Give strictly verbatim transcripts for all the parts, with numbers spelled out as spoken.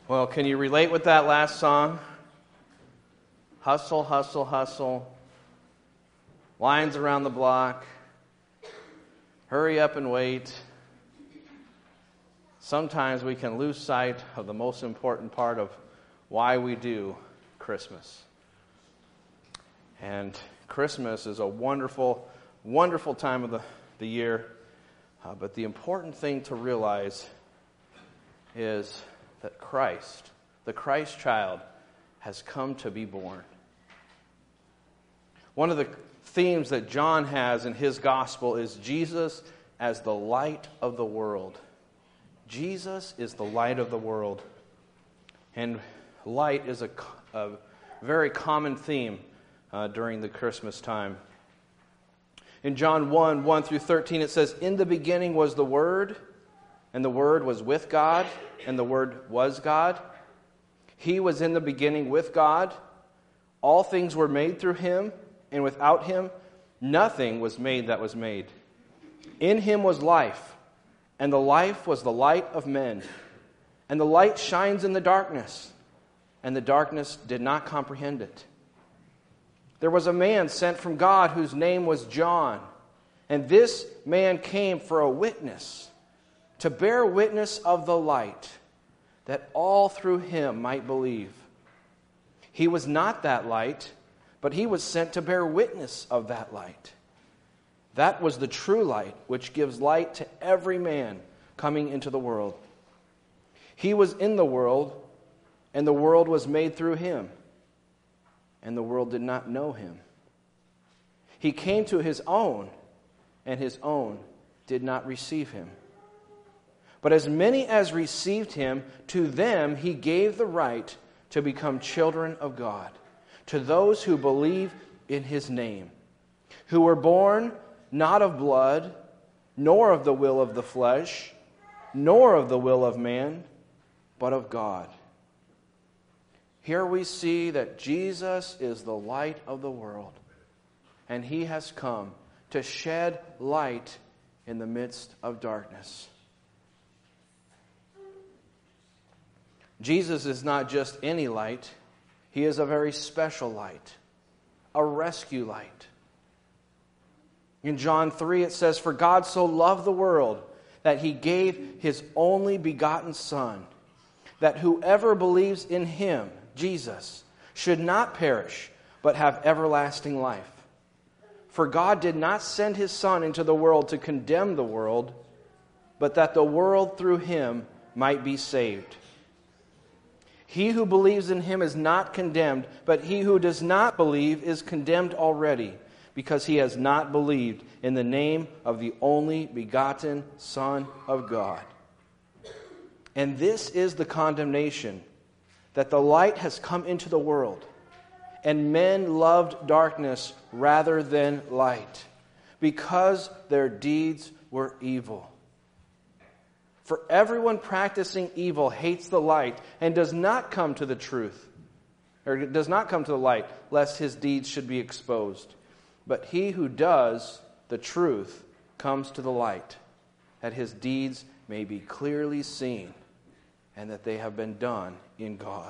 Well, can you relate with that last song? Hustle, hustle, hustle. Lines around the block. Hurry up and wait. Sometimes we can lose sight of the most important part of why we do Christmas. And Christmas is a wonderful, wonderful time of the, the year. Uh, but the important thing to realize is that Christ, the Christ child, has come to be born. One of the themes that John has in his gospel is Jesus as the light of the world. Jesus is the light of the world. And light is a, a very common theme uh, during the Christmas time. In John one, one through thirteen, it says, "In the beginning was the Word, and the Word was with God, and the Word was God. He was in the beginning with God. All things were made through Him, and without Him nothing was made that was made. In Him was life, and the life was the light of men. And the light shines in the darkness, and the darkness did not comprehend it. There was a man sent from God whose name was John, and this man came for a witness, to bear witness of the light, that all through him might believe. He was not that light, but he was sent to bear witness of that light. That was the true light, which gives light to every man coming into the world. He was in the world, and the world was made through him, and the world did not know him. He came to his own, and his own did not receive him. But as many as received him, to them he gave the right to become children of God, to those who believe in his name, who were born not of blood, nor of the will of the flesh, nor of the will of man, but of God." Here we see that Jesus is the light of the world, and he has come to shed light in the midst of darkness. Jesus is not just any light. He is a very special light, a rescue light. In John three it says, "For God so loved the world that he gave his only begotten Son, that whoever believes in him," Jesus, "should not perish, but have everlasting life. For God did not send his Son into the world to condemn the world, but that the world through him might be saved. He who believes in him is not condemned, but he who does not believe is condemned already, because he has not believed in the name of the only begotten Son of God. And this is the condemnation, that the light has come into the world, and men loved darkness rather than light, because their deeds were evil. For everyone practicing evil hates the light and does not come to the truth, or does not come to the light, lest his deeds should be exposed. But he who does the truth comes to the light, that his deeds may be clearly seen, and that they have been done in God."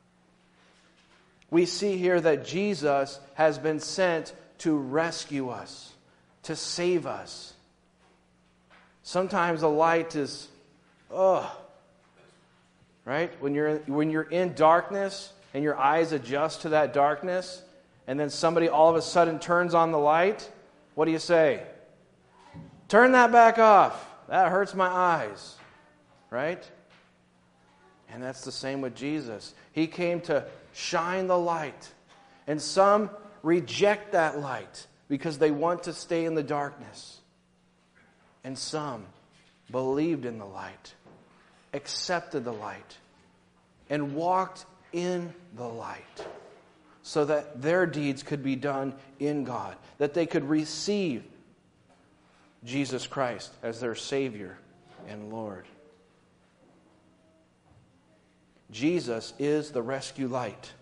We see here that Jesus has been sent to rescue us, to save us. Sometimes the light is, ugh, right? When you're when you're in darkness and your eyes adjust to that darkness, and then somebody all of a sudden turns on the light, what do you say? Turn that back off. That hurts my eyes, right? And that's the same with Jesus. He came to shine the light. And some reject that light because they want to stay in the darkness. And some believed in the light, accepted the light, and walked in the light, so that their deeds could be done in God, that they could receive Jesus Christ as their Savior and Lord. Jesus is the rescue light.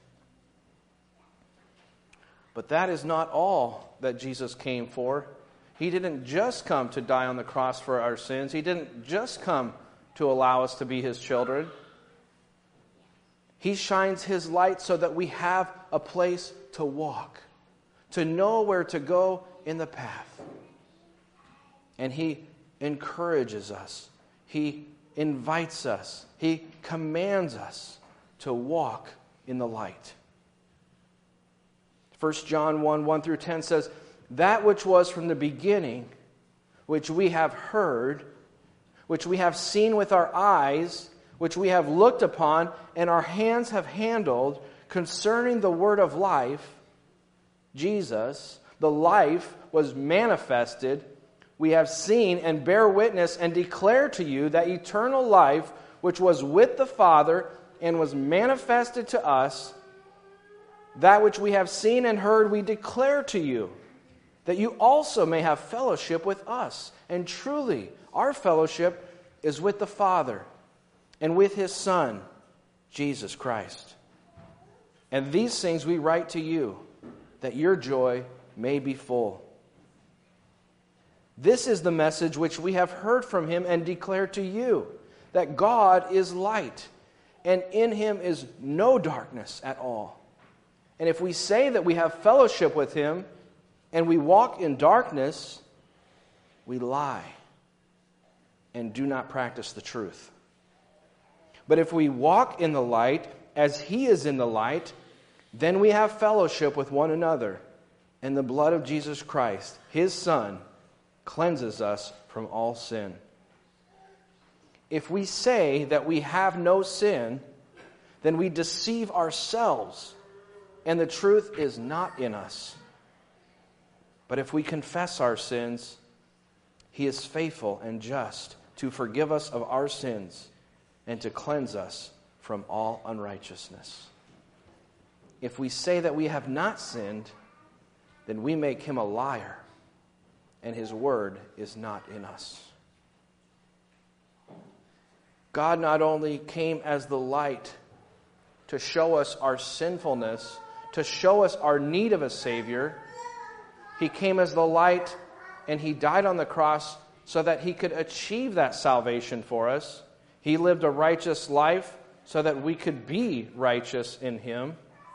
But that is not all that Jesus came for. He didn't just come to die on the cross for our sins. He didn't just come to allow us to be his children. He shines His light so that we have a place to walk, to know where to go in the path. And He encourages us. He invites us. He commands us to walk in the light. First John one, one through ten says, "That which was from the beginning, which we have heard, which we have seen with our eyes, which we have looked upon, and our hands have handled, concerning the word of life, Jesus, the life was manifested. We have seen and bear witness and declare to you that eternal life, which was with the Father and was manifested to us, that which we have seen and heard we declare to you, that you also may have fellowship with us. And truly, our fellowship is with the Father and with His Son, Jesus Christ. And these things we write to you, that your joy may be full. This is the message which we have heard from Him and declare to you, that God is light, and in Him is no darkness at all. And if we say that we have fellowship with Him, and we walk in darkness, we lie and do not practice the truth. But if we walk in the light, as He is in the light, then we have fellowship with one another, and the blood of Jesus Christ, His Son, cleanses us from all sin. If we say that we have no sin, then we deceive ourselves, and the truth is not in us. But if we confess our sins, He is faithful and just to forgive us of our sins and to cleanse us from all unrighteousness. If we say that we have not sinned, then we make Him a liar, and His word is not in us. God not only came as the light to show us our sinfulness, to show us our need of a Savior, He came as the light and He died on the cross so that He could achieve that salvation for us. He lived a righteous life so that we could be righteous in Him.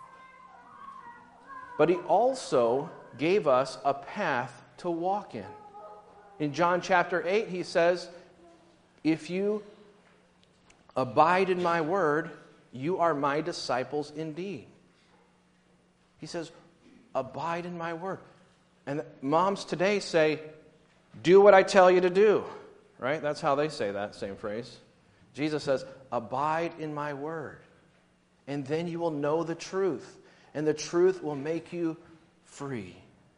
But He also gave us a path to walk in. In John chapter eight, He says, "If you abide in my word, you are my disciples indeed." He says, abide in my word. And moms today say, do what I tell you to do. Right? That's how they say that same phrase. Jesus says, abide in my word. And then you will know the truth. And the truth will make you free.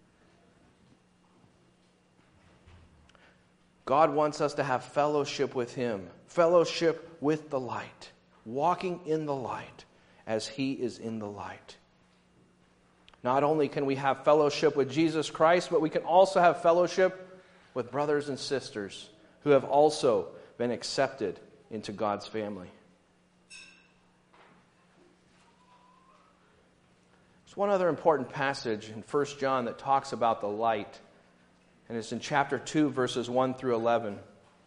God wants us to have fellowship with Him. Fellowship with the light. Walking in the light as He is in the light. Not only can we have fellowship with Jesus Christ, but we can also have fellowship with brothers and sisters who have also been accepted into God's family. There's one other important passage in First John that talks about the light, and it's in chapter two, verses one through eleven.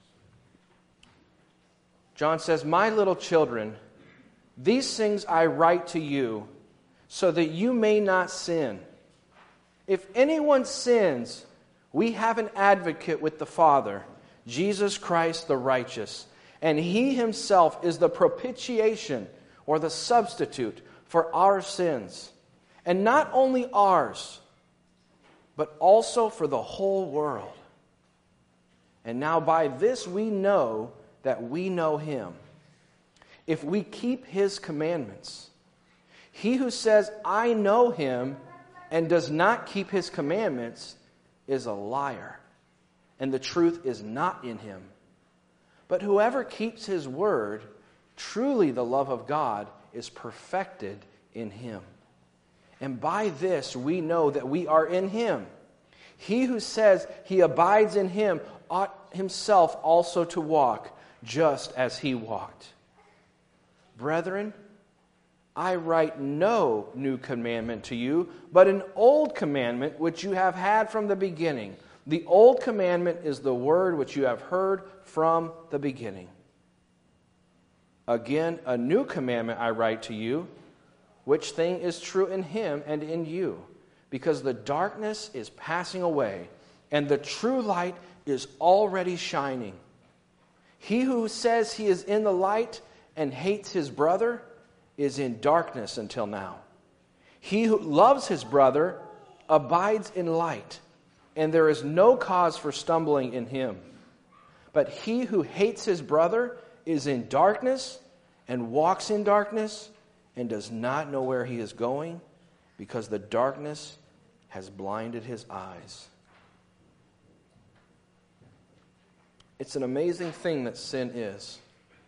John says, "My little children, these things I write to you, so that you may not sin. If anyone sins, we have an advocate with the Father, Jesus Christ the righteous. And He Himself is the propitiation, or the substitute, for our sins. And not only ours, but also for the whole world. And now by this we know that we know Him, if we keep His commandments. He who says, I know Him, and does not keep His commandments, is a liar, and the truth is not in him. But whoever keeps His word, truly the love of God is perfected in him. And by this we know that we are in Him. He who says he abides in Him ought himself also to walk, just as He walked. Brethren, I write no new commandment to you, but an old commandment which you have had from the beginning. The old commandment is the word which you have heard from the beginning. Again, a new commandment I write to you, which thing is true in him and in you, because the darkness is passing away, and the true light is already shining. He who says he is in the light and hates his brother is in darkness until now. He who loves his brother abides in light, and there is no cause for stumbling in him. But he who hates his brother is in darkness and walks in darkness and does not know where he is going, because the darkness has blinded his eyes. It's an amazing thing that sin is.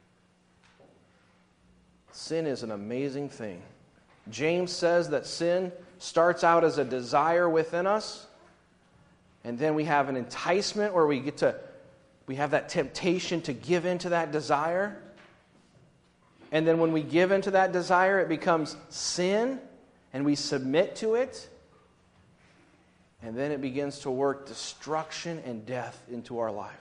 Sin is an amazing thing. James says that sin starts out as a desire within us, and then we have an enticement where we get to, we have that temptation to give into that desire. And then when we give into that desire, it becomes sin, and we submit to it. And then it begins to work destruction and death into our life.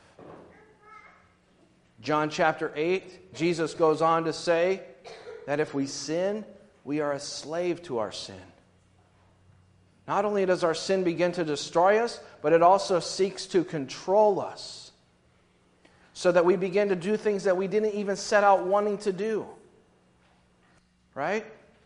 John chapter eight, Jesus goes on to say that if we sin, we are a slave to our sin. Not only does our sin begin to destroy us, but it also seeks to control us, so that we begin to do things that we didn't even set out wanting to do. Right?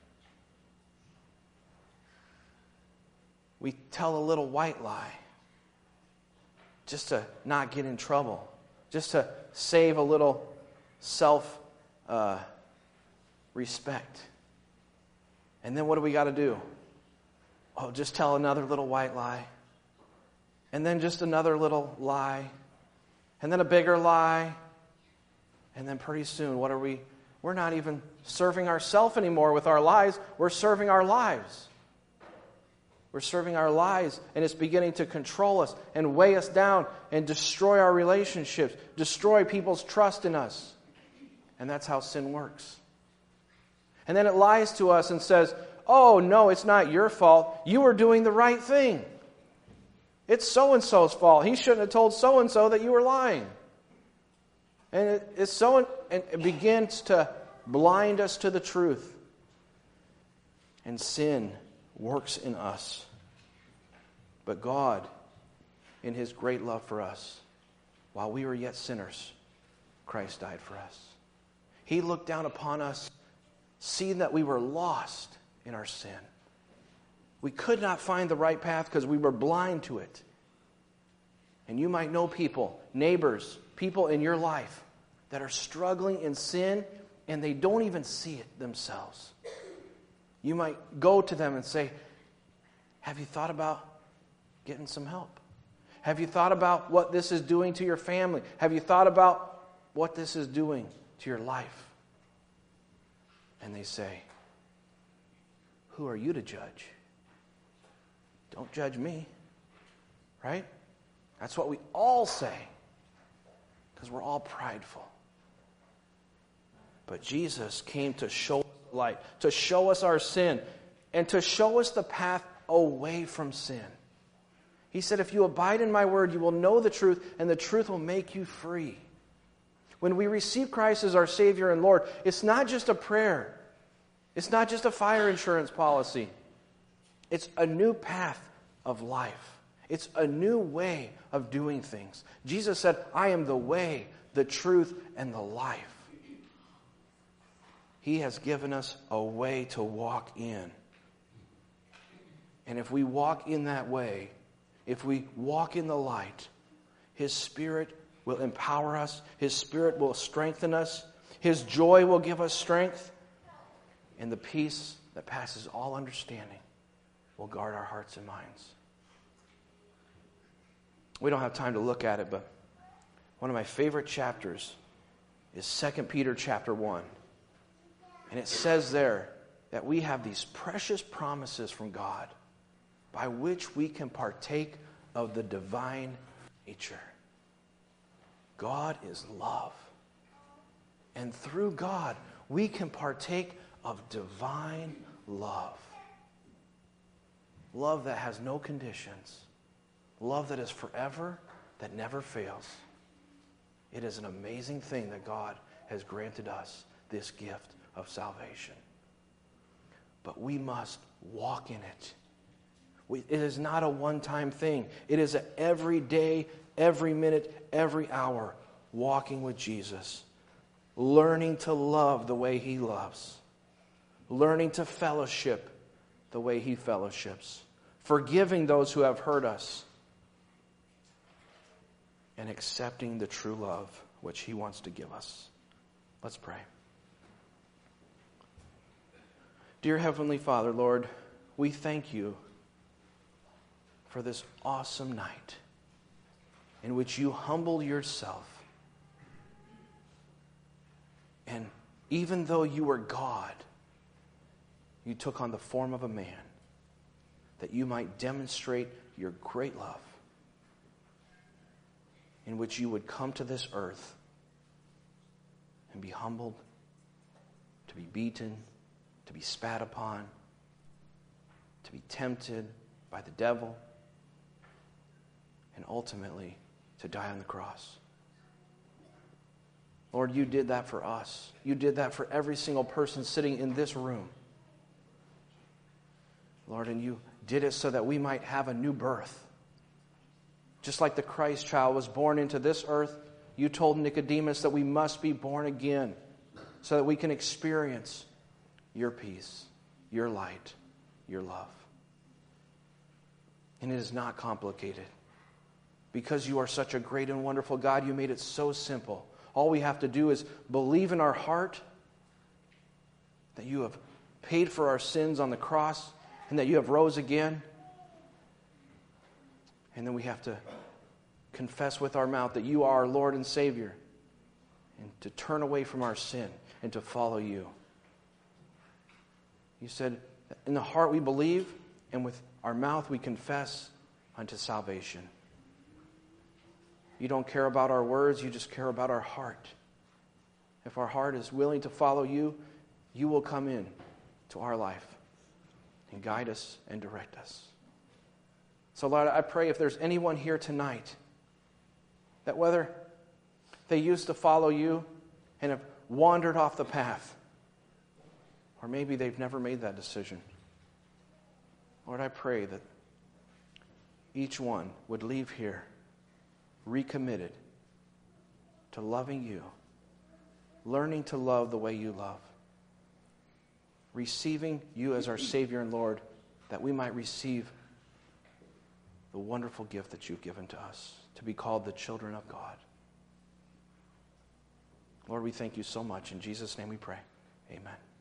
We tell a little white lie just to not get in trouble, just to save a little self uh, respect. And then what do we got to do? Oh, just tell another little white lie. And then just another little lie. And then a bigger lie. And then pretty soon, what are we? We're not even serving ourselves anymore with our lies. We're serving our lives. We're serving our lives, and it's beginning to control us and weigh us down and destroy our relationships, destroy people's trust in us. And that's how sin works. And then it lies to us and says, oh, no, it's not your fault. You were doing the right thing. It's so-and-so's fault. He shouldn't have told so-and-so that you were lying. And it, it's so, and it begins to blind us to the truth. And sin works in us. But God, in His great love for us, while we were yet sinners, Christ died for us. He looked down upon us, seeing that we were lost in our sin. We could not find the right path because we were blind to it. And you might know people, neighbors, people in your life that are struggling in sin and they don't even see it themselves. You might go to them and say, have you thought about getting some help? Have you thought about what this is doing to your family? Have you thought about what this is doing to your life? And they say, who are you to judge? Don't judge me. Right? That's what we all say. Because we're all prideful. But Jesus came to show us the light, to show us our sin, and to show us the path away from sin. He said, if you abide in my word, you will know the truth, and the truth will make you free. When we receive Christ as our Savior and Lord, it's not just a prayer. It's not just a fire insurance policy. It's a new path of life. It's a new way of doing things. Jesus said, I am the way, the truth, and the life. He has given us a way to walk in. And if we walk in that way, if we walk in the light, His Spirit will empower us. His Spirit will strengthen us. His joy will give us strength. And the peace that passes all understanding will guard our hearts and minds. We don't have time to look at it, but one of my favorite chapters is Second Peter chapter one. And it says there that we have these precious promises from God by which we can partake of the divine nature. God is love. And through God, we can partake of divine love. Love that has no conditions. Love that is forever, that never fails. It is an amazing thing that God has granted us, this gift of salvation. But we must walk in it. We, it is not a one-time thing. It is an every day, every minute, every hour walking with Jesus, learning to love the way He loves, learning to fellowship the way He fellowships, forgiving those who have hurt us, and accepting the true love which He wants to give us. Let's pray. Dear Heavenly Father, Lord, we thank You for this awesome night in which You humbled Yourself. And even though You were God, You took on the form of a man that You might demonstrate Your great love, in which You would come to this earth and be humbled, to be beaten, to be spat upon, to be tempted by the devil, and ultimately to die on the cross. Lord, You did that for us. You did that for every single person sitting in this room. Lord, and You did it so that we might have a new birth. Just like the Christ child was born into this earth, You told Nicodemus that we must be born again so that we can experience Your peace, Your light, Your love. And it is not complicated. Because You are such a great and wonderful God, You made it so simple. All we have to do is believe in our heart that You have paid for our sins on the cross and that You have rose again. And then we have to confess with our mouth that You are our Lord and Savior, and to turn away from our sin and to follow You. You said, in the heart we believe, and with our mouth we confess unto salvation. You don't care about our words, You just care about our heart. If our heart is willing to follow You, You will come in to our life and guide us and direct us. So Lord, I pray if there's anyone here tonight that whether they used to follow You and have wandered off the path, or maybe they've never made that decision, Lord, I pray that each one would leave here recommitted to loving You, learning to love the way You love, receiving You as our Savior and Lord, that we might receive the wonderful gift that You've given to us, to be called the children of God. Lord, we thank You so much. In Jesus' name we pray. Amen.